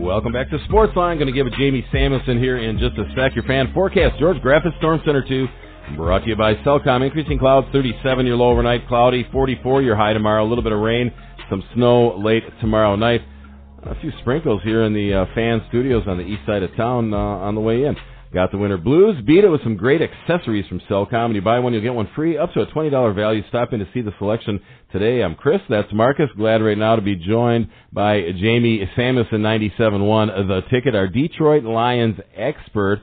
Welcome back to Sportsline. Going to give it Jamie Samuelson here in just a sec. Your fan forecast, George Graphic Storm Center 2, brought to you by Cellcom. Increasing clouds, 37 your low overnight, cloudy, 44 your high tomorrow. A little bit of rain, some snow late tomorrow night. A few sprinkles here in the fan studios on the east side of town on the way in. Got the winter blues. Beat it with some great accessories from Cellcom. When you buy one, you'll get one free, up to a $20 value. Stop in to see the selection today. I'm Chris. That's Marcus. Glad right now to be joined by Jamie Samuelson, 97.1 The Ticket, our Detroit Lions expert.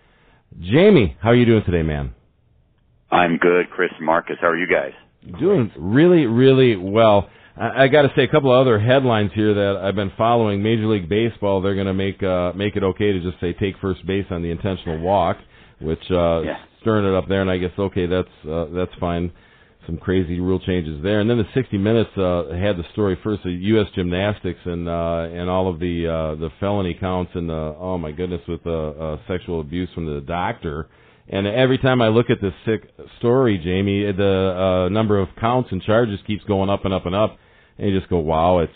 Jamie, how are you doing today, man? I'm good, Chris and Marcus. How are you guys? Doing really, really well. I got to say a couple of other headlines here that I've been following. Major League Baseball, they're going to make it okay to just say take first base on the intentional walk, which stirring it up there. And I guess that's fine. Some crazy rule changes there. And then the 60 Minutes had the story first of U.S. gymnastics and all of the felony counts and oh my goodness with sexual abuse from the doctor. And every time I look at this sick story, Jamie, the number of counts and charges keeps going up and up and up. And you just go, wow, it's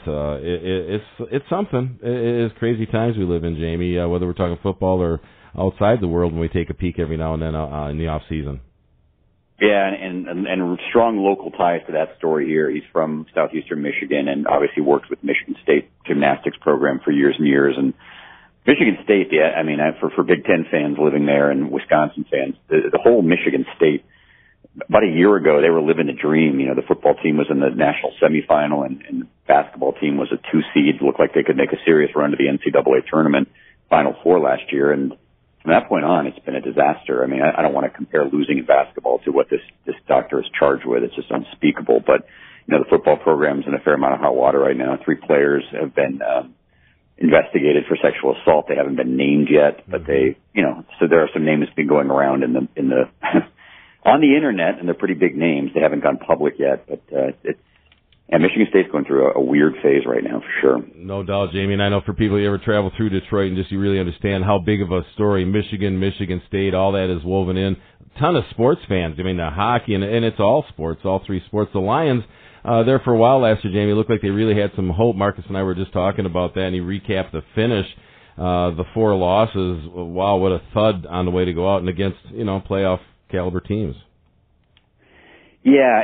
something. It is crazy times we live in, Jamie, whether we're talking football or outside the world when we take a peek every now and then in the off season. Yeah, and strong local ties to that story here. He's from southeastern Michigan and obviously worked with Michigan State gymnastics program for years and years. And Michigan State, I mean, for Big Ten fans living there and Wisconsin fans, the whole Michigan State, about a year ago, they were living a dream. You know, the football team was in the national semifinal and the basketball team was a 2 seed. Looked like they could make a serious run to the NCAA tournament Final Four last year. And from that point on, it's been a disaster. I mean, I don't want to compare losing in basketball to what this doctor is charged with. It's just unspeakable. But, you know, the football program's in a fair amount of hot water right now. 3 players have been, investigated for sexual assault. They haven't been named yet, but they, you know, so there are some names been going around in the on the internet, and they're pretty big names. They haven't gone public yet, but Michigan State's going through a weird phase right now for sure. No doubt, Jamie, and I know for people who ever travel through Detroit and just you really understand how big of a story Michigan State, all that is woven in. A ton of sports fans. I mean, the hockey and it's all sports, all 3 sports. The Lions. There for a while last year, Jamie, looked like they really had some hope. Marcus and I were just talking about that, and he recapped the finish, the 4 losses. Wow, what a thud on the way to go out and against, you know, playoff caliber teams. Yeah,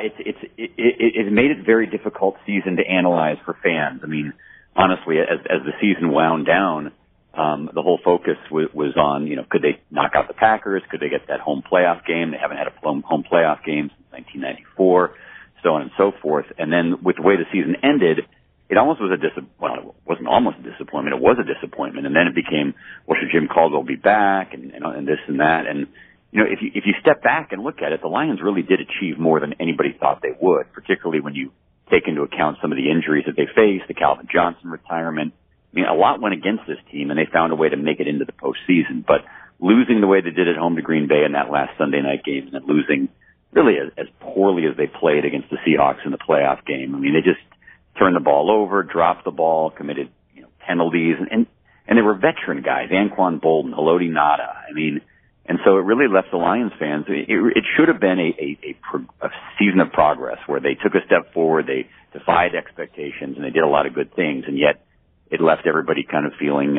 it made it a very difficult season to analyze for fans. I mean, honestly, as the season wound down, the whole focus was on, you know, could they knock out the Packers? Could they get that home playoff game? They haven't had a home playoff game since 1994. So on and so forth. And then with the way the season ended, it almost was it wasn't almost a disappointment. It was a disappointment. And then it became, well, should Jim Caldwell be back and this and that. And, you know, if you step back and look at it, the Lions really did achieve more than anybody thought they would, particularly when you take into account some of the injuries that they faced, the Calvin Johnson retirement. I mean, a lot went against this team, and they found a way to make it into the postseason. But losing the way they did at home to Green Bay in that last Sunday night game, and then losing really as poorly as they played against the Seahawks in the playoff game. I mean, they just turned the ball over, dropped the ball, committed, you know, penalties, and they were veteran guys, Anquan Bolden, Haloti Ngata. I mean, and so it really left the Lions fans. It should have been a season of progress where they took a step forward, they defied expectations, and they did a lot of good things, and yet it left everybody kind of feeling,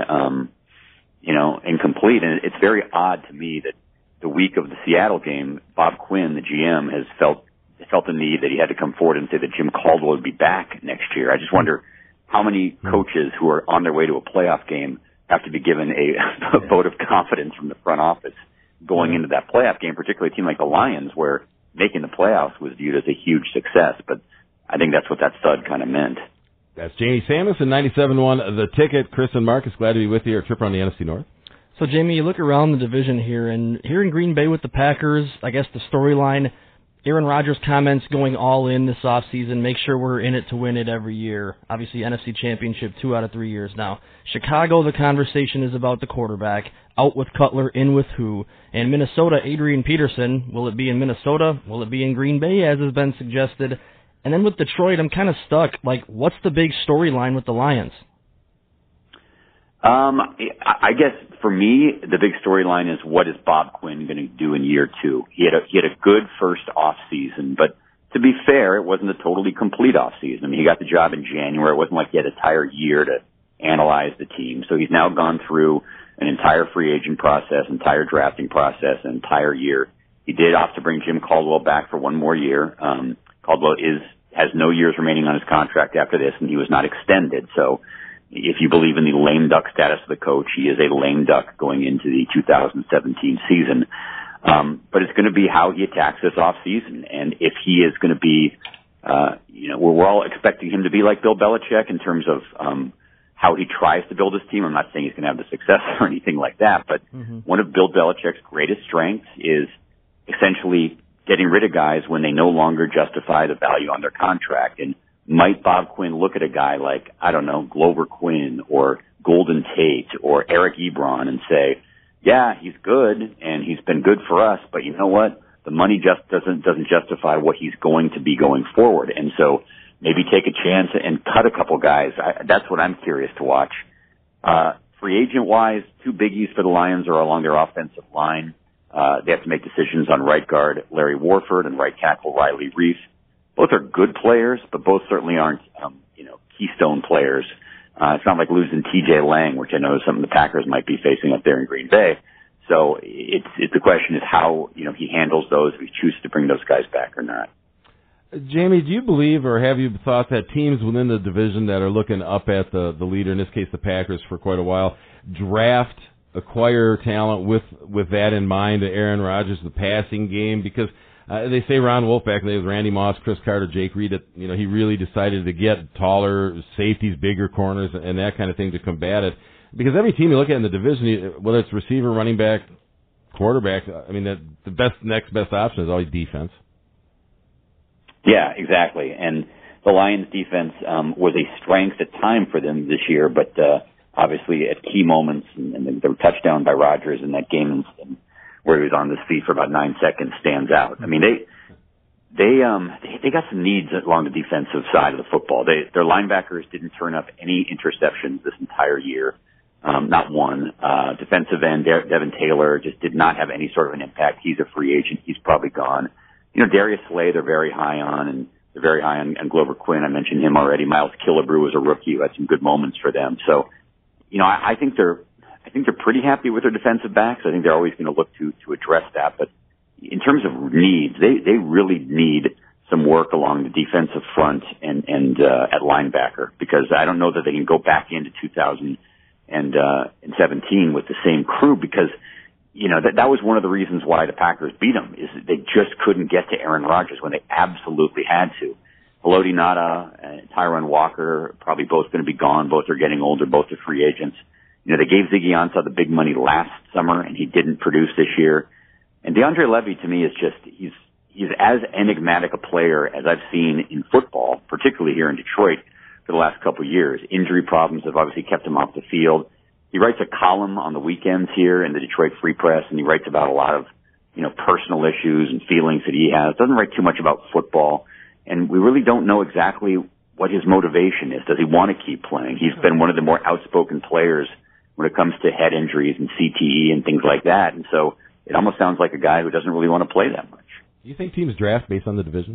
you know, incomplete. And it's very odd to me that the week of the Seattle game, Bob Quinn, the GM, has felt the need that he had to come forward and say that Jim Caldwell would be back next year. I just wonder how many coaches who are on their way to a playoff game have to be given a vote of confidence from the front office going into that playoff game, particularly a team like the Lions, where making the playoffs was viewed as a huge success. But I think that's what that stud kind of meant. That's Jamie Samuelson, 97.1 The Ticket. Chris and Marcus, glad to be with you. Our trip around the NFC North. So, Jamie, you look around the division here, and here in Green Bay with the Packers, I guess the storyline, Aaron Rodgers' comments going all in this offseason, make sure we're in it to win it every year. Obviously, NFC Championship 2 out of 3 years now. Chicago, the conversation is about the quarterback. Out with Cutler, in with who? And Minnesota, Adrian Peterson, will it be in Minnesota? Will it be in Green Bay, as has been suggested? And then with Detroit, I'm kind of stuck. Like, what's the big storyline with the Lions? I guess for me, the big storyline is what is Bob Quinn going to do in year 2? He had a good first off season, but to be fair, it wasn't a totally complete off season. I mean, he got the job in January. It wasn't like he had a entire year to analyze the team. So he's now gone through an entire free agent process, entire drafting process, an entire year. He did opt to bring Jim Caldwell back for one more year. Caldwell has no years remaining on his contract after this, and he was not extended. So if you believe in the lame duck status of the coach, he is a lame duck going into the 2017 season. But it's going to be how he attacks this off season. And if he is going to be, we're all expecting him to be like Bill Belichick in terms of, how he tries to build his team. I'm not saying he's going to have the success or anything like that, but one of Bill Belichick's greatest strengths is essentially getting rid of guys when they no longer justify the value on their contract. And might Bob Quinn look at a guy like, I don't know, Glover Quinn or Golden Tate or Eric Ebron and say, yeah, he's good and he's been good for us, but you know what? The money just doesn't justify what he's going to be going forward. And so maybe take a chance and cut a couple guys. That's what I'm curious to watch. Free agent-wise, two biggies for the Lions are along their offensive line. They have to make decisions on right guard Larry Warford and right tackle Riley Reif. Both are good players, but both certainly aren't, keystone players. It's not like losing T.J. Lang, which I know is something the Packers might be facing up there in Green Bay. So it's the question is how, he handles those, if he chooses to bring those guys back or not. Jamie, do you believe or have you thought that teams within the division that are looking up at the leader, in this case the Packers for quite a while, acquire talent with that in mind, Aaron Rodgers, the passing game? Because they say Ron Wolf back in the day with Randy Moss, Chris Carter, Jake Reed, that he really decided to get taller safeties, bigger corners, and that kind of thing to combat it. Because every team you look at in the division, whether it's receiver, running back, quarterback, the next best option is always defense. Yeah, exactly. And the Lions defense was a strength at time for them this year, but obviously at key moments, and the touchdown by Rodgers in that game where he was on his feet for about 9 seconds stands out. I mean, they got some needs along the defensive side of the football. Their linebackers didn't turn up any interceptions this entire year, not one. Defensive end Devin Taylor just did not have any sort of an impact. He's a free agent. He's probably gone. Darius Slay, they're very high on, and they're very high on Glover Quinn. I mentioned him already. Miles Killebrew was a rookie who had some good moments for them. So, I think they're pretty happy with their defensive backs. I think they're always going to look to address that. But in terms of needs, they really need some work along the defensive front and at linebacker, because I don't know that they can go back into 2017 with the same crew, because that was one of the reasons why the Packers beat them, is that they just couldn't get to Aaron Rodgers when they absolutely had to. Haloti Ngata and Tyron Walker probably both going to be gone. Both are getting older. Both are free agents. They gave Ziggy Ansah the big money last summer, and he didn't produce this year. And DeAndre Levy, to me, is just he's as enigmatic a player as I've seen in football, particularly here in Detroit for the last couple of years. Injury problems have obviously kept him off the field. He writes a column on the weekends here in the Detroit Free Press, and he writes about a lot of, personal issues and feelings that he has. Doesn't write too much about football, and we really don't know exactly what his motivation is. Does he want to keep playing? He's been one of the more outspoken players when it comes to head injuries and CTE and things like that, and so it almost sounds like a guy who doesn't really want to play that much. Do you think teams draft based on the division?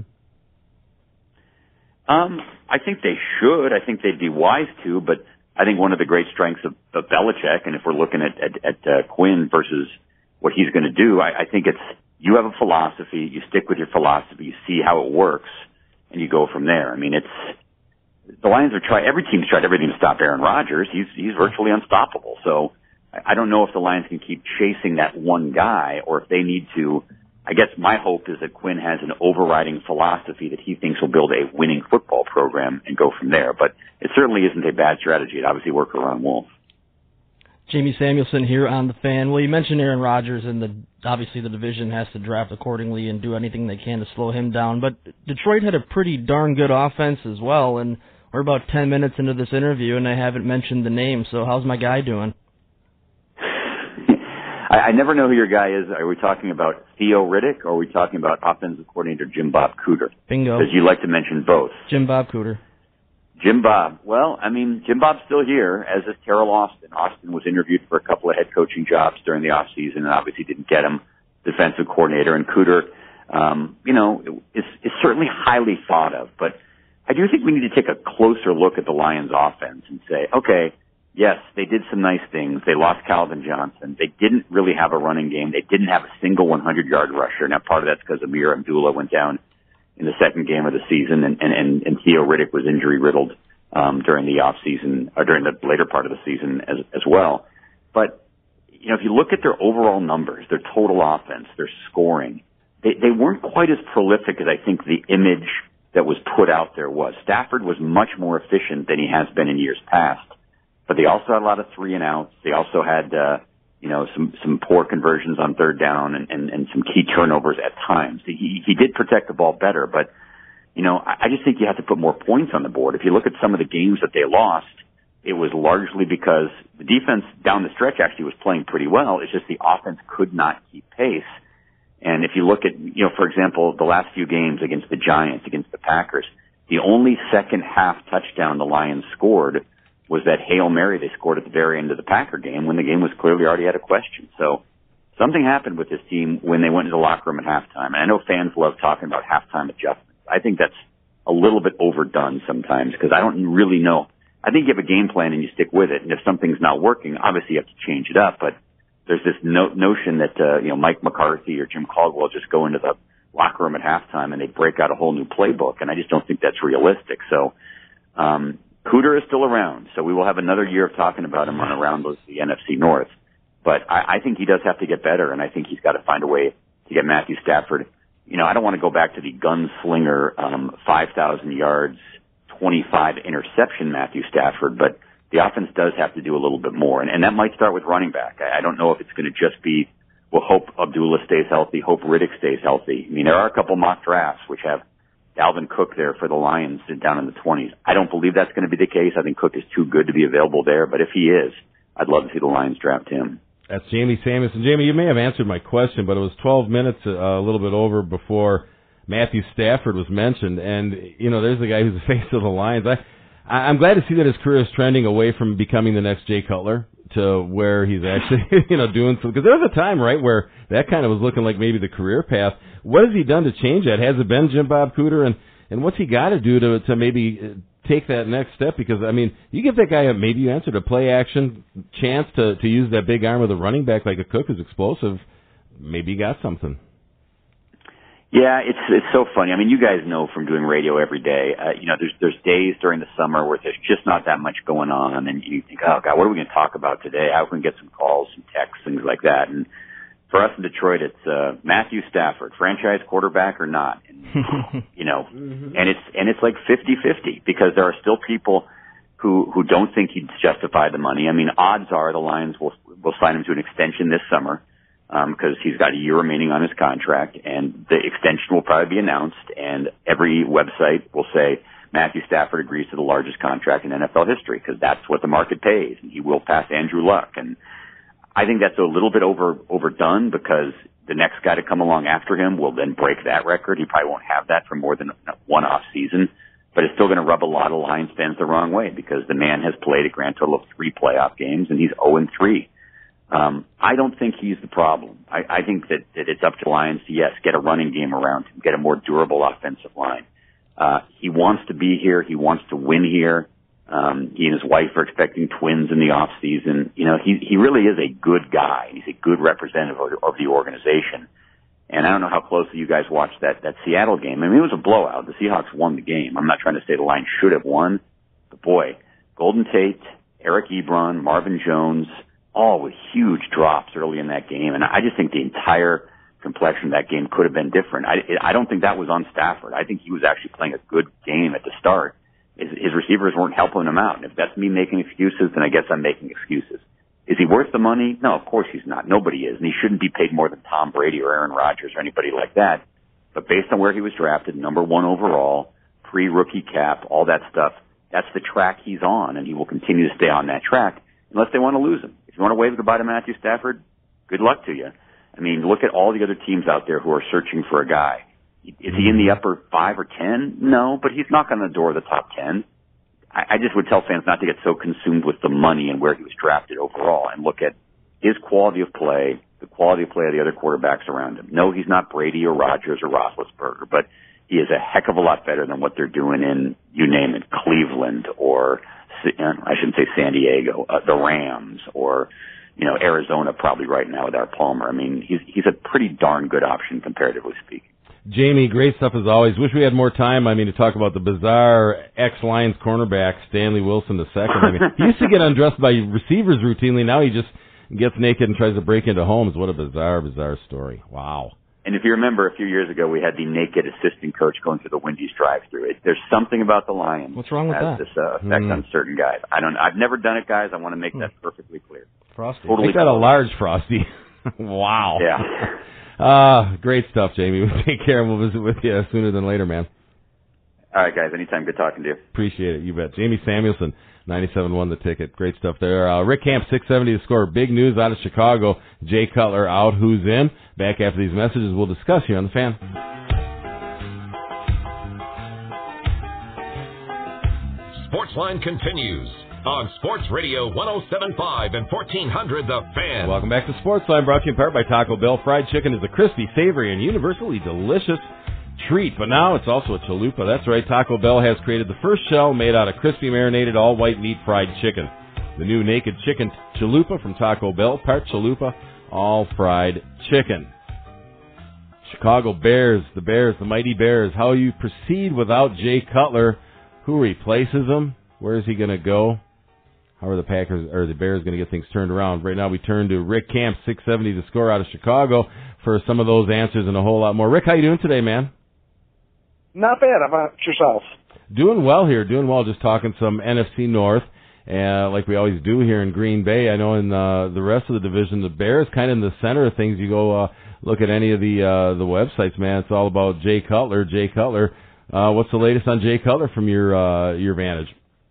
I think they should. I think they'd be wise to, but I think one of the great strengths of Belichick, and if we're looking at Quinn versus what he's going to do, I think it's you have a philosophy, you stick with your philosophy, you see how it works, and you go from there. The Lions every team's tried everything to stop Aaron Rodgers. He's virtually unstoppable. So I don't know if the Lions can keep chasing that one guy, or if they need to. I guess my hope is that Quinn has an overriding philosophy that he thinks will build a winning football program and go from there. But it certainly isn't a bad strategy. It obviously worked for Ron Wolf. Jamie Samuelson here on The Fan. Well, you mentioned Aaron Rodgers, and obviously the division has to draft accordingly and do anything they can to slow him down. But Detroit had a pretty darn good offense as well, and we're about 10 minutes into this interview, and I haven't mentioned the name. So how's my guy doing? I never know who your guy is. Are we talking about Theo Riddick, or are we talking about offensive coordinator Jim Bob Cooter? Bingo. Because you like to mention both. Jim Bob Cooter. Jim Bob. Well, Jim Bob's still here, as is Terrell Austin. Austin was interviewed for a couple of head coaching jobs during the offseason and obviously didn't get him, defensive coordinator. And Cooter, is certainly highly thought of. But I do think we need to take a closer look at the Lions offense and say, okay, yes, they did some nice things. They lost Calvin Johnson. They didn't really have a running game. They didn't have a single 100-yard rusher. Now, part of that's because Amir Abdullah went down in the second game of the season, and Theo Riddick was injury-riddled during the off-season, or during the later part of the season as well. But, you know, if you look at their overall numbers, their total offense, their scoring, they weren't quite as prolific as I think the image that was put out there was. Stafford was much more efficient than he has been in years past. But they also had a lot of 3-and-outs. They also had, some poor conversions on third down and some key turnovers at times. He did protect the ball better, but, you know, I just think you have to put more points on the board. If you look at some of the games that they lost, it was largely because the defense down the stretch actually was playing pretty well. It's just the offense could not keep pace. And if you look at, you know, for example, the last few games against the Giants, against the Packers, the only second half touchdown the Lions scored was that Hail Mary they scored at the very end of the Packer game when the game was clearly already out of question. So something happened with this team when they went into the locker room at halftime. And I know fans love talking about halftime adjustments. I think that's a little bit overdone sometimes because I don't really know. I think you have a game plan and you stick with it. And if something's not working, obviously you have to change it up. But there's this notion that, Mike McCarthy or Jim Caldwell just go into the locker room at halftime and they break out a whole new playbook. And I just don't think that's realistic. So, Cooter is still around, so we will have another year of talking about him on Around the NFC North. But I think he does have to get better, and I think he's got to find a way to get Matthew Stafford. You know, I don't want to go back to the gunslinger, 5,000 yards, 25 interception Matthew Stafford, but the offense does have to do a little bit more, and that might start with running back. I don't know if it's going to just be, well, hope Abdullah stays healthy, hope Riddick stays healthy. I mean, there are a couple mock drafts which have Dalvin Cook there for the Lions down in the 20s. I don't believe that's going to be the case. I think Cook is too good to be available there, but if he is, I'd love to see the Lions draft him. That's Jamie Samus. And Jamie, you may have answered my question, but it was 12 minutes, a little bit over before Matthew Stafford was mentioned. And, you know, there's the guy who's the face of the Lions. I'm glad to see that his career is trending away from becoming the next Jay Cutler to where he's actually, doing some, because there was a time, right, where that kind of was looking like maybe the career path. What has he done to change that? Has it been Jim Bob Cooter? And what's he got to do to maybe take that next step? Because, I mean, you give that guy maybe you answered a play action chance to use that big arm of the running back like a Cook is explosive. Maybe you got something. Yeah, it's so funny. I mean, you guys know from doing radio every day, there's days during the summer where there's just not that much going on, and you think, oh, God, what are we going to talk about today? How can we get some calls, some texts, things like that? And for us in Detroit, it's Matthew Stafford, franchise quarterback or not. And, and it's like 50-50 because there are still people who don't think he'd justify the money. I mean, odds are the Lions will sign him to an extension this summer. Because he's got a year remaining on his contract, and the extension will probably be announced, and every website will say Matthew Stafford agrees to the largest contract in NFL history, because that's what the market pays, and he will pass Andrew Luck. And I think that's a little bit overdone, because the next guy to come along after him will then break that record. He probably won't have that for more than one off season, but it's still going to rub a lot of Lions fans the wrong way, because the man has played a grand total of 3 playoff games, and he's 0-3. I don't think he's the problem. I think that it's up to the Lions to, yes, get a running game around him, get a more durable offensive line. He wants to be here. He wants to win here. He and his wife are expecting twins in the off season. You know, he really is a good guy. He's a good representative of the organization. And I don't know how closely you guys watched that Seattle game. I mean, it was a blowout. The Seahawks won the game. I'm not trying to say the Lions should have won, but boy, Golden Tate, Eric Ebron, Marvin Jones, all with huge drops early in that game. And I just think the entire complexion of that game could have been different. I don't think that was on Stafford. I think he was actually playing a good game at the start. His receivers weren't helping him out. And if that's me making excuses, then I guess I'm making excuses. Is he worth the money? No, of course he's not. Nobody is. And he shouldn't be paid more than Tom Brady or Aaron Rodgers or anybody like that. But based on where he was drafted, number 1 overall, pre-rookie cap, all that stuff, that's the track he's on, and he will continue to stay on that track unless they want to lose him. If you want to wave goodbye to Matthew Stafford, good luck to you. I mean, look at all the other teams out there who are searching for a guy. Is he in the upper 5 or 10? No, but he's knocking on the door of the top 10. I just would tell fans not to get so consumed with the money and where he was drafted overall and look at his quality of play, the quality of play of the other quarterbacks around him. No, he's not Brady or Rodgers or Roethlisberger, but he is a heck of a lot better than what they're doing in, you name it, Cleveland or I shouldn't say San Diego, the Rams, or Arizona probably right now with our Palmer. I mean, he's a pretty darn good option comparatively speaking. Jamie, great stuff as always. Wish we had more time, to talk about the bizarre ex-Lions cornerback, Stanley Wilson II. He used to get undressed by receivers routinely. Now he just gets naked and tries to break into homes. What a bizarre story. Wow. And if you remember, a few years ago, we had the naked assistant coach going through the Wendy's drive-thru. There's something about the Lions. What's wrong with that? This effect on certain guys. I've never done it, guys. I want to make that perfectly clear. Frosty. Totally got a large Frosty. Wow. Yeah. Great stuff, Jamie. Take care, and we'll visit with you sooner than later, man. All right, guys. Anytime. Good talking to you. Appreciate it. You bet. Jamie Samuelson, 97.1 The Ticket. Great stuff there. Rick Camp, 670 to score. Big news out of Chicago. Jay Cutler out. Who's in? Back after these messages, we'll discuss here on The Fan. Sportsline continues on Sports Radio 107.5 and 1400 The Fan. Welcome back to Sportsline, brought to you in part by Taco Bell. Fried chicken is a crispy, savory, and universally delicious treat, but now it's also a chalupa. That's right, Taco Bell has created the first shell made out of crispy, marinated, all-white meat fried chicken. The new naked chicken chalupa from Taco Bell, part chalupa, all fried chicken. Chicago Bears, the mighty Bears. How you proceed without Jay Cutler? Who replaces him? Where is he going to go? How are the Packers or the Bears going to get things turned around? Right now we turn to Rick Camp, 670 to score out of Chicago for some of those answers and a whole lot more. Rick, how you doing today, man? Not bad. How about yourself? Doing well here. Doing well. Just talking some NFC North, like we always do here in Green Bay. I know in the rest of the division, the Bears kind of in the center of things. You go look at any of the websites, man. It's all about Jay Cutler. Jay Cutler. What's the latest on Jay Cutler from your vantage?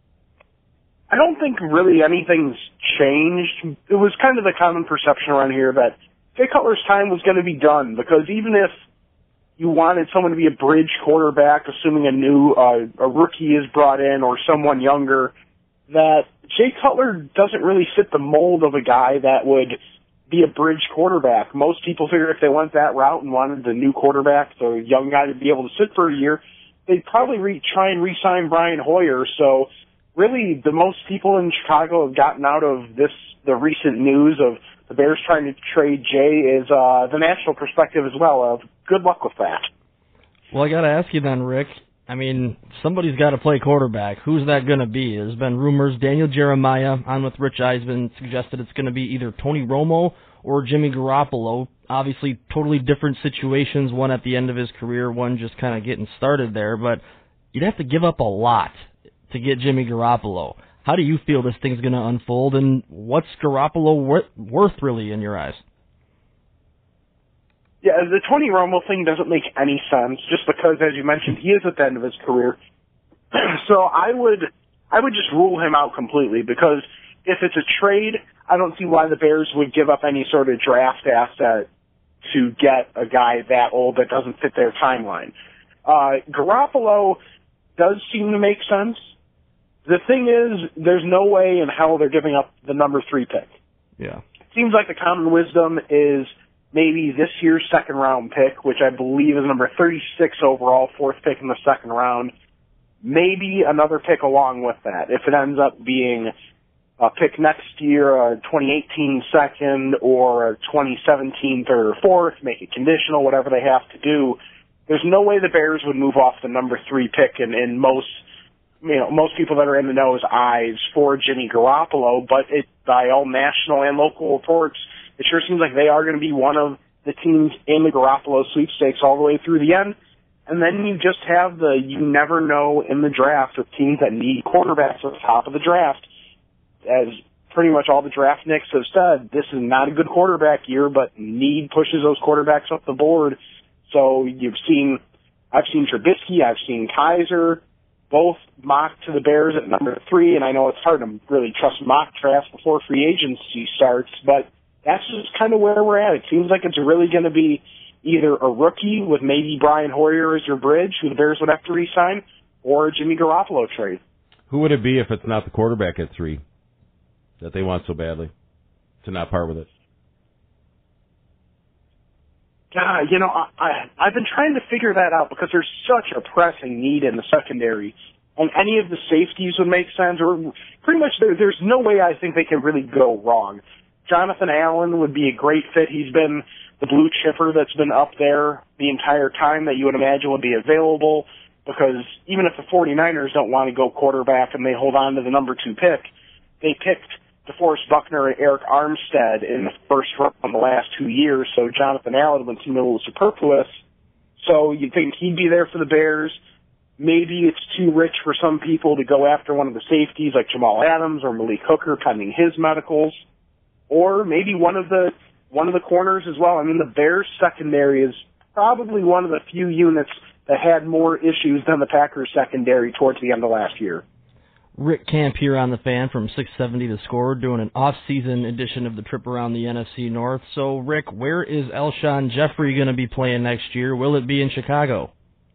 I don't think really anything's changed. It was kind of the common perception around here that Jay Cutler's time was going to be done, because even if you wanted someone to be a bridge quarterback, assuming a rookie is brought in or someone younger, that Jay Cutler doesn't really fit the mold of a guy that would be a bridge quarterback. Most people figure if they went that route and wanted the new quarterback, the young guy, to be able to sit for a year, they'd probably try and re-sign Brian Hoyer. So really, the most people in Chicago have gotten out of the recent news of the Bears trying to trade Jay is the national perspective as well. Good luck with that. Well, I got to ask you then, Rick. I mean, somebody's got to play quarterback. Who's that going to be? There's been rumors. Daniel Jeremiah, on with Rich Eisman, suggested it's going to be either Tony Romo or Jimmy Garoppolo. Obviously, totally different situations, one at the end of his career, one just kind of getting started there. But you'd have to give up a lot to get Jimmy Garoppolo. How do you feel this thing's going to unfold, and what's Garoppolo worth really in your eyes? Yeah, the Tony Romo thing doesn't make any sense, just because, as you mentioned, he is at the end of his career. So I would just rule him out completely, because if it's a trade, I don't see why the Bears would give up any sort of draft asset to get a guy that old that doesn't fit their timeline. Garoppolo does seem to make sense. The thing is, there's no way in hell they're giving up the number 3 pick. Yeah. It seems like the common wisdom is maybe this year's second-round pick, which I believe is number 36 overall, 4th pick in the second round. Maybe another pick along with that. If it ends up being a pick next year, a 2018 second, or a 2017 third or fourth, make it conditional, whatever they have to do. There's no way the Bears would move off the number 3 pick in most people that are in the know's eyes for Jimmy Garoppolo, but by all national and local reports, it sure seems like they are going to be one of the teams in the Garoppolo sweepstakes all the way through the end. And then you just have you never know in the draft with teams that need quarterbacks at the top of the draft. As pretty much all the draft nicks have said, this is not a good quarterback year, but need pushes those quarterbacks up the board. So I've seen Trubisky, I've seen Kaiser, both mocked to the Bears at number 3, and I know it's hard to really trust mock drafts before free agency starts, but that's just kind of where we're at. It seems like it's really going to be either a rookie with maybe Brian Hoyer as your bridge, who the Bears would have to re-sign, or a Jimmy Garoppolo trade. Who would it be if it's not the quarterback at 3 that they want so badly to not part with it? I've been trying to figure that out because there's such a pressing need in the secondary. and any of the safeties would make sense, or pretty much there's no way I think they can really go wrong. Jonathan Allen would be a great fit. He's been the blue chipper that's been up there the entire time that you would imagine would be available, because even if the 49ers don't want to go quarterback and they hold on to the number 2 pick, they picked DeForest Buckner and Eric Armstead in the first round in the last 2 years, so Jonathan Allen would seem a little superfluous. So you'd think he'd be there for the Bears. Maybe it's too rich for some people to go after one of the safeties like Jamal Adams or Malik Hooker pending his medicals, or maybe one of the corners as well. I mean, the Bears secondary is probably one of the few units that had more issues than the Packers secondary towards the end of last year. Rick Camp here on The Fan from 670 The Score, doing an off-season edition of the trip around the NFC North. So, Rick, where is Alshon Jeffrey going to be playing next year? Will it be in Chicago?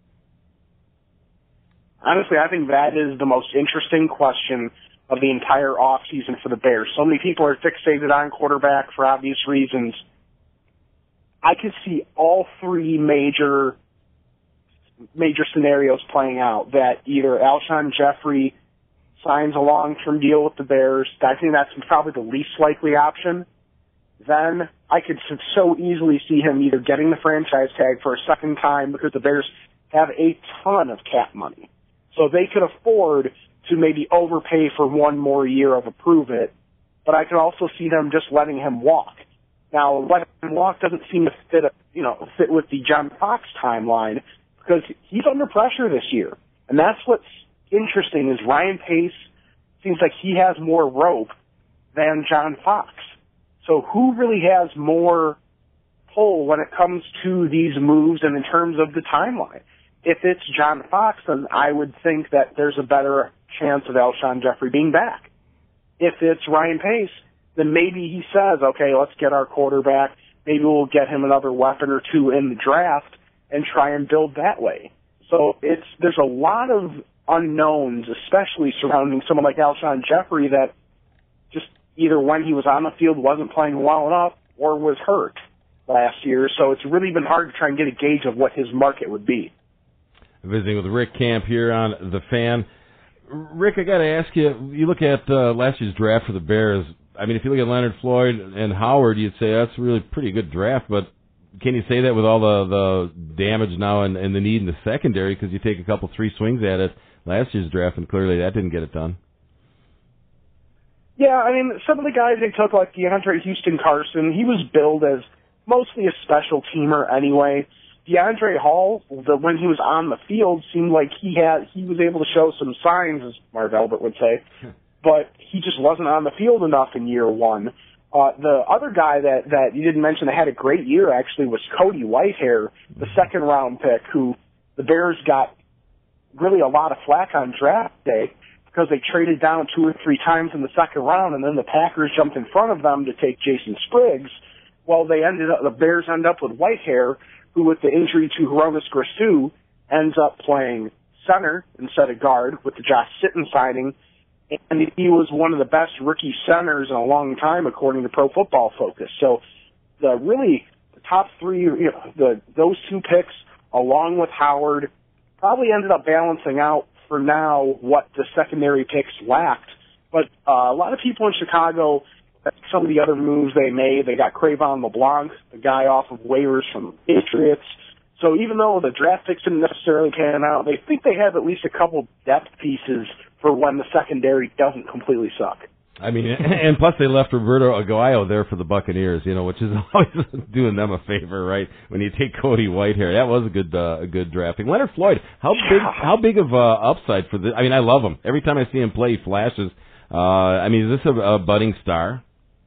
Honestly, I think that is the most interesting question of the entire offseason for the Bears. So many people are fixated on quarterback for obvious reasons. I could see all 3 major scenarios playing out, that either Alshon Jeffrey signs a long-term deal with the Bears. I think that's probably the least likely option. Then I could so easily see him either getting the franchise tag for a second time, because the Bears have a ton of cap money. So they could afford to maybe overpay for one more year of Approve It, but I could also see them just letting him walk. Now, letting him walk doesn't seem to fit with the John Fox timeline, because he's under pressure this year. And that's what's interesting, is Ryan Pace seems like he has more rope than John Fox. So who really has more pull when it comes to these moves and in terms of the timeline? If it's John Fox, then I would think that there's a better chance of Alshon Jeffrey being back. If it's Ryan Pace, then maybe he says, okay, let's get our quarterback. Maybe we'll get him another weapon or 2 in the draft and try and build that way. So there's a lot of unknowns, especially surrounding someone like Alshon Jeffrey, that just either when he was on the field wasn't playing well enough or was hurt last year. So it's really been hard to try and get a gauge of what his market would be. Visiting with Rick Camp here on The Fan. Rick, I got to ask you, you look at last year's draft for the Bears. I mean, if you look at Leonard Floyd and Howard, you'd say that's a really pretty good draft, but can you say that with all the damage now and the need in the secondary, because you take a couple 3 swings at it last year's draft, and clearly that didn't get it done? Yeah, I mean, some of the guys they took, like DeAndre Houston Carson, he was billed as mostly a special teamer anyway. DeAndre Hall, when he was on the field, seemed like he was able to show some signs, as Marv Albert would say, but he just wasn't on the field enough in year 1. The other guy that you didn't mention that had a great year, actually, was Cody Whitehair, the second-round pick, who the Bears got really a lot of flack on draft day because they traded down 2 or 3 times in the second round, and then the Packers jumped in front of them to take Jason Spriggs. Well, the Bears end up with Whitehair, who, with the injury to Hronis Grasu, ends up playing center instead of guard with the Josh Sitton signing, and he was one of the best rookie centers in a long time, according to Pro Football Focus. So, the top 3, those 2 picks, along with Howard, probably ended up balancing out for now what the secondary picks lacked. But a lot of people in Chicago, some of the other moves they made, they got Cravon LeBlanc, the guy off of waivers from Patriots. So even though the draft picks didn't necessarily pan out, they think they have at least a couple depth pieces for when the secondary doesn't completely suck. I mean, and plus they left Roberto Aguayo there for the Buccaneers, which is always doing them a favor, right? When you take Cody Whitehair, that was a good drafting. Leonard Floyd, how big of a upside for this? I mean, I love him. Every time I see him play, he flashes. I mean, is this a budding star?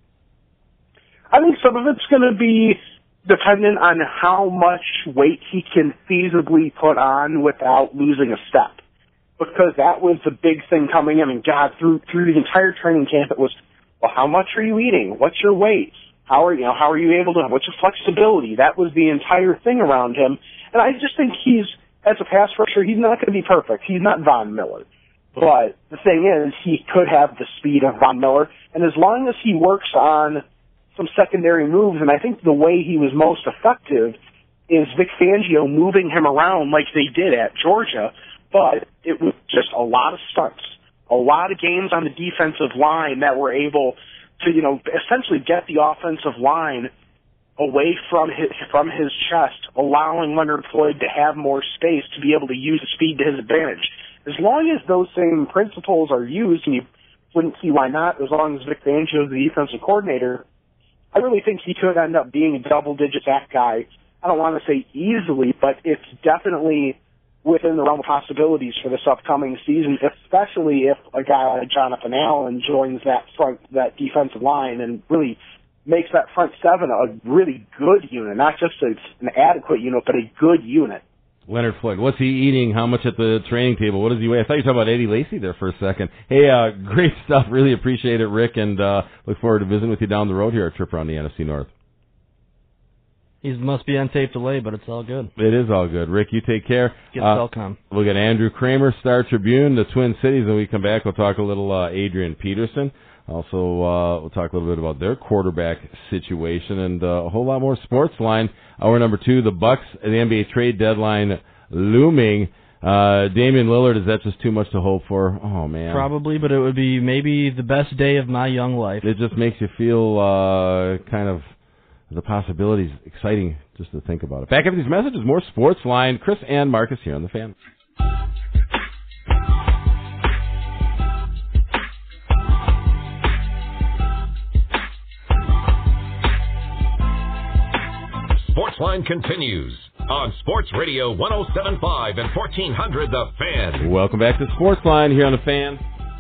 I think some of it's going to be dependent on how much weight he can feasibly put on without losing a step. Because that was the big thing coming in, and God, through the entire training camp, it was, well, how much are you eating? What's your weight? How are you able to? What's your flexibility? That was the entire thing around him, and I just think as a pass rusher, he's not going to be perfect. He's not Von Miller, but the thing is, he could have the speed of Von Miller, and as long as he works on some secondary moves, and I think the way he was most effective is Vic Fangio moving him around like they did at Georgia. but it was just a lot of starts, a lot of games on the defensive line that were able to, essentially get the offensive line away from his chest, allowing Leonard Floyd to have more space to be able to use his speed to his advantage. As long as those same principles are used, and you wouldn't see why not, as long as Vic Fangio is the defensive coordinator, I really think he could end up being a double-digit sack guy. I don't want to say easily, but it's definitely within the realm of possibilities for this upcoming season, especially if a guy like Jonathan Allen joins that defensive line and really makes that front seven a really good unit, not just an adequate unit, but a good unit. Leonard Floyd, what's he eating? How much at the training table? What does he weigh? I thought you were talking about Eddie Lacy there for a second. Hey, great stuff. Really appreciate it, Rick, and look forward to visiting with you down the road here, a trip around the NFC North. He must be on tape delay, but it's all good. It is all good. Rick, you take care. Get Cellcom. We'll get Andrew Kramer, Star Tribune, the Twin Cities, and when we come back, we'll talk a little Adrian Peterson. Also, we'll talk a little bit about their quarterback situation and a whole lot more sports line. Hour number 2, the Bucks, the NBA trade deadline looming. Damian Lillard, is that just too much to hope for? Oh, man. Probably, but it would be maybe the best day of my young life. It just makes you feel kind of the possibilities exciting just to think about it. Back after these messages, more sports line. Chris and Marcus here on The Fan. Sportsline continues on Sports Radio 107.5 and 1400 The Fan. Welcome back to Sportsline here on The Fan.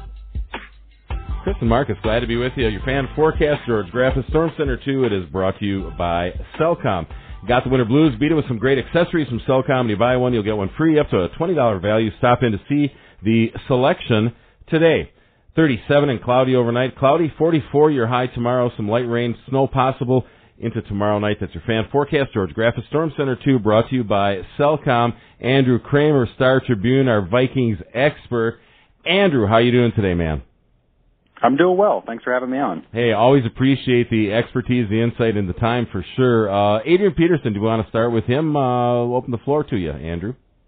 Chris and Marcus, glad to be with you. Your fan forecast, George Graff, Storm Center 2. It is brought to you by Cellcom. Got the Winter Blues, beat it with some great accessories from Cellcom. When you buy one, you'll get one free up to a $20 value. Stop in to see the selection today. 37 and cloudy overnight. Cloudy, 44 your high tomorrow. Some light rain, snow possible into tomorrow night. That's your fan forecast. George Graff, Storm Center 2, brought to you by Cellcom. Andrew Kramer, Star Tribune, our Vikings expert. Andrew, how you doing today, man? I'm doing well. Thanks for having me on. Hey, always appreciate the expertise, the insight, and the time for sure. Adrian Peterson, do you want to start with him? We'll open the floor to you, Andrew.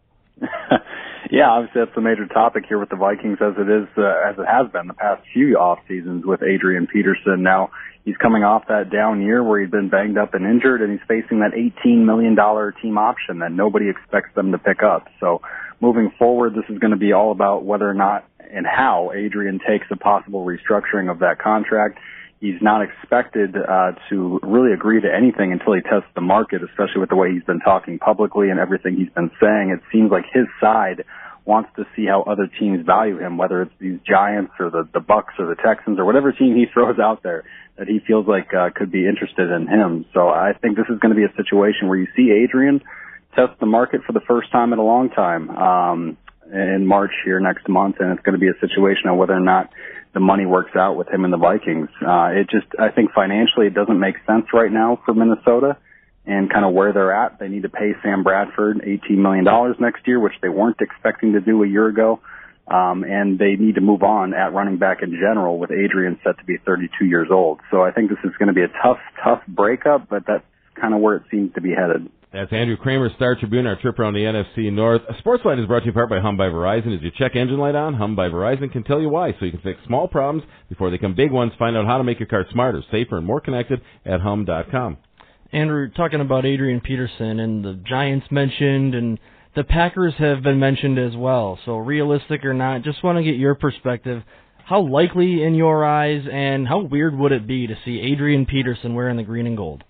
Yeah, obviously that's the major topic here with the Vikings, as it has been the past few off seasons with Adrian Peterson. Now he's coming off that down year where he'd been banged up and injured, and he's facing that $18 million team option that nobody expects them to pick up. So moving forward, this is going to be all about whether or not and how Adrian takes a possible restructuring of that contract. He's not expected to really agree to anything until he tests the market, especially with the way he's been talking publicly and everything he's been saying. It seems like his side wants to see how other teams value him, whether it's these Giants or the Bucks or the Texans or whatever team he throws out there that he feels like could be interested in him. So I think this is going to be a situation where you see Adrian test the market for the first time in a long time in March here next month, and it's going to be a situation of whether or not the money works out with him and the Vikings. I think financially it doesn't make sense right now for Minnesota and kind of where they're at. They need to pay Sam Bradford $18 million next year, which they weren't expecting to do a year ago. And they need to move on at running back in general with Adrian set to be 32 years old. So I think this is going to be a tough breakup, but that's kind of where it seems to be headed. That's Andrew Kramer, Star Tribune, our trip around the NFC North. Sportsline is brought to you in part by Hum by Verizon. Is your check engine light on? Hum by Verizon can tell you why, so you can fix small problems before they become big ones. Find out how to make your car smarter, safer, and more connected at hum.com. Andrew, talking about Adrian Peterson and the Giants mentioned, and the Packers have been mentioned as well. So realistic or not, just want to get your perspective. How likely in your eyes, and how weird would it be to see Adrian Peterson wearing the green and gold?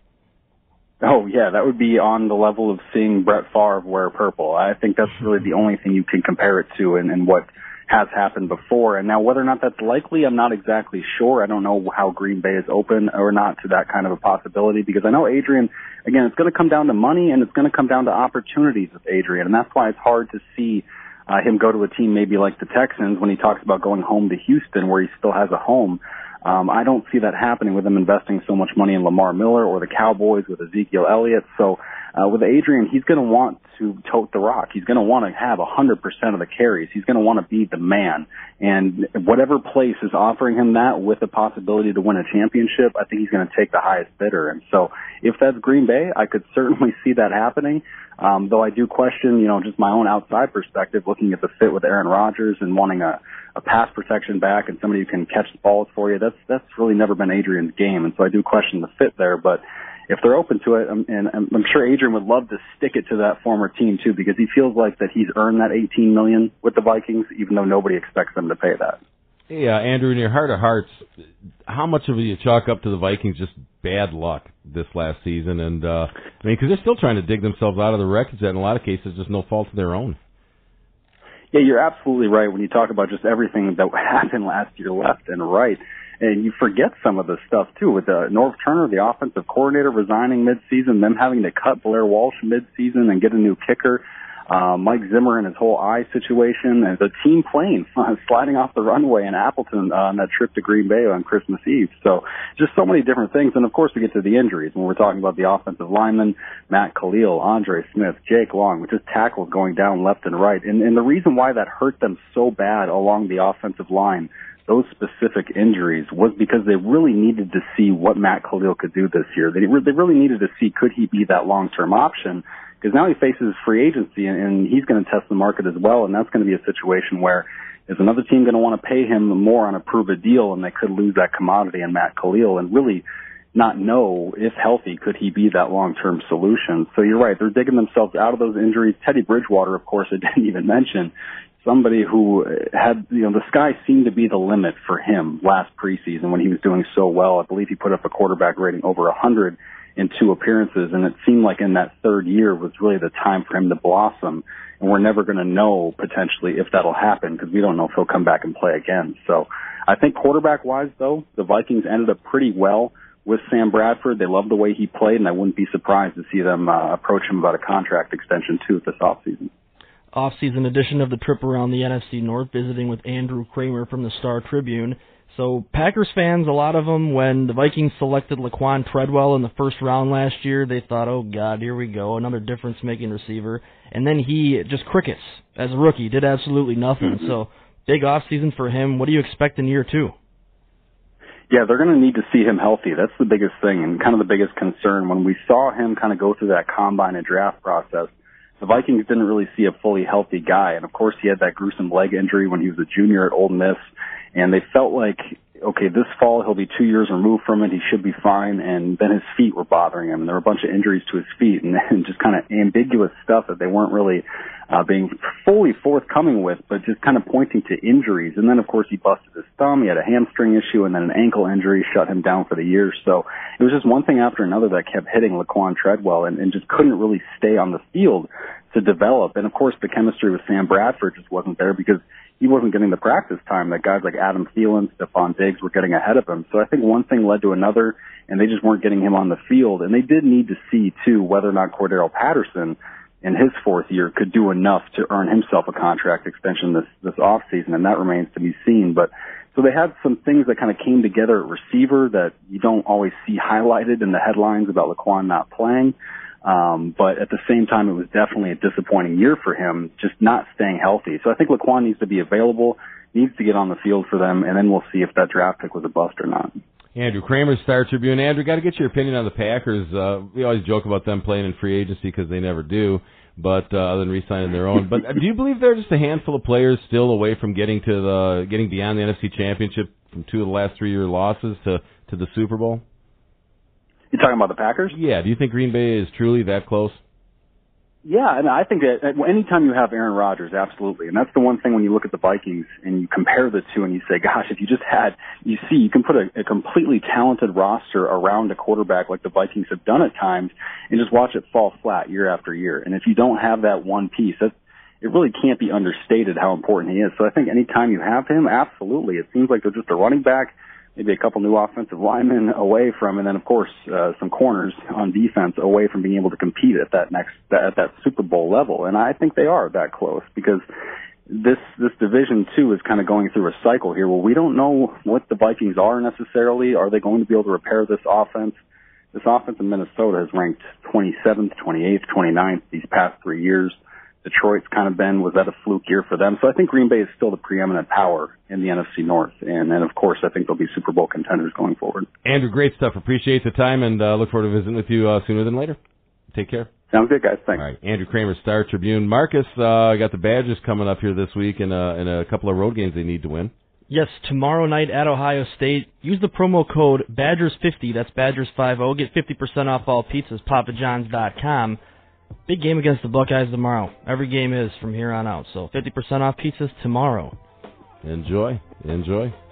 Oh, yeah, that would be on the level of seeing Brett Favre wear purple. I think that's really the only thing you can compare it to and what has happened before. And now whether or not that's likely, I'm not exactly sure. I don't know how Green Bay is open or not to that kind of a possibility, because I know Adrian, again, it's going to come down to money and it's going to come down to opportunities with Adrian. And that's why it's hard to see him go to a team maybe like the Texans when he talks about going home to Houston where he still has a home. I don't see that happening with them investing so much money in Lamar Miller or the Cowboys with Ezekiel Elliott. So With Adrian, he's going to want to tote the rock. He's going to want to have 100% of the carries. He's going to want to be the man. And whatever place is offering him that with the possibility to win a championship, I think he's going to take the highest bidder. And so if that's Green Bay, I could certainly see that happening. Though I do question, just my own outside perspective, looking at the fit with Aaron Rodgers and wanting a pass protection back and somebody who can catch the balls for you. That's really never been Adrian's game. And so I do question the fit there, but if they're open to it, and I'm sure Adrian would love to stick it to that former team too, because he feels like that he's earned that $18 million with the Vikings, even though nobody expects them to pay that. Yeah, Andrew, in your heart of hearts, how much of it you chalk up to the Vikings just bad luck this last season? And because they're still trying to dig themselves out of the wreckage that in a lot of cases just no fault of their own. Yeah, you're absolutely right when you talk about just everything that happened last year, left and right. And you forget some of the stuff, too, with Norv Turner, the offensive coordinator, resigning midseason, them having to cut Blair Walsh midseason and get a new kicker, Mike Zimmer and his whole eye situation, and the team plane sliding off the runway in Appleton on that trip to Green Bay on Christmas Eve. So just so many different things. And, of course, we get to the injuries when we're talking about the offensive linemen, Matt Khalil, Andre Smith, Jake Long, with just tackles going down left and right. And the reason why that hurt them so bad along the offensive line, those specific injuries, was because they really needed to see what Matt Khalil could do this year. They really needed to see, could he be that long-term option? Because now he faces free agency, and he's going to test the market as well, and that's going to be a situation where is another team going to want to pay him more on a prove-a-deal, and they could lose that commodity in Matt Khalil and really not know, if healthy, could he be that long-term solution. So you're right, they're digging themselves out of those injuries. Teddy Bridgewater, of course, I didn't even mention, somebody who had, the sky seemed to be the limit for him last preseason when he was doing so well. I believe he put up a quarterback rating over 100 in 2 appearances, and it seemed like in that third year was really the time for him to blossom. And we're never going to know potentially if that'll happen because we don't know if he'll come back and play again. So I think quarterback-wise, though, the Vikings ended up pretty well with Sam Bradford. They love the way he played, and I wouldn't be surprised to see them approach him about a contract extension, too, this offseason. Off-season edition of the trip around the NFC North, visiting with Andrew Kramer from the Star-Tribune. So Packers fans, a lot of them, when the Vikings selected Laquan Treadwell in the first round last year, they thought, oh, God, here we go, another difference-making receiver. And then he just crickets as a rookie, did absolutely nothing. Mm-hmm. So big off-season for him. What do you expect in year 2? Yeah, they're going to need to see him healthy. That's the biggest thing and kind of the biggest concern. When we saw him kind of go through that combine and draft process, the Vikings didn't really see a fully healthy guy. And, of course, he had that gruesome leg injury when he was a junior at Ole Miss. And they felt like, okay, this fall he'll be 2 years removed from it. He should be fine. And then his feet were bothering him. And there were a bunch of injuries to his feet and just kind of ambiguous stuff that they weren't really being fully forthcoming with, but just kind of pointing to injuries. And then, of course, he busted his thumb. He had a hamstring issue and then an ankle injury shut him down for the year. So it was just one thing after another that kept hitting Laquan Treadwell and just couldn't really stay on the field to develop. And, of course, the chemistry with Sam Bradford just wasn't there because he wasn't getting the practice time that guys like Adam Thielen, Stephon Diggs were getting ahead of him. So I think one thing led to another, and they just weren't getting him on the field. And they did need to see, too, whether or not Cordero Patterson in his 4th year could do enough to earn himself a contract extension this offseason, and that remains to be seen. But so they had some things that kind of came together at receiver that you don't always see highlighted in the headlines about Laquan not playing. But at the same time, it was definitely a disappointing year for him, just not staying healthy. So I think Laquan needs to be available, needs to get on the field for them, and then we'll see if that draft pick was a bust or not. Andrew Kramer, Star-Tribune. Andrew, got to get your opinion on the Packers. We always joke about them playing in free agency because they never do, but other than re-signing their own. But do you believe they're just a handful of players still away from getting beyond the NFC Championship from 2 of the last 3-year losses to the Super Bowl? You talking about the Packers? Yeah. Do you think Green Bay is truly that close? Yeah, and I think that anytime you have Aaron Rodgers, absolutely. And that's the one thing when you look at the Vikings and you compare the two and you say, gosh, if you just had, you can put a completely talented roster around a quarterback like the Vikings have done at times and just watch it fall flat year after year. And if you don't have that one piece, it really can't be understated how important he is. So I think anytime you have him, absolutely. It seems like they're just a running back, maybe a couple new offensive linemen away from, and then of course some corners on defense away from being able to compete at that Super Bowl level. And I think they are that close because this division too is kind of going through a cycle here. Well, we don't know what the Vikings are necessarily. Are they going to be able to repair this offense? this offense in Minnesota has ranked 27th, 28th, 29th these past 3 years. Detroit's kind of was that a fluke year for them? So I think Green Bay is still the preeminent power in the NFC North. And of course, I think they'll be Super Bowl contenders going forward. Andrew, great stuff. Appreciate the time, and look forward to visiting with you sooner than later. Take care. Sounds good, guys. Thanks. All right, Andrew Kramer, Star Tribune. Marcus, got the Badgers coming up here this week in a couple of road games they need to win. Yes, tomorrow night at Ohio State. Use the promo code Badgers50. That's Badgers50. Get 50% off all pizzas. PapaJohns.com. Big game against the Buckeyes tomorrow. Every game is from here on out. So 50% off pizzas tomorrow. Enjoy.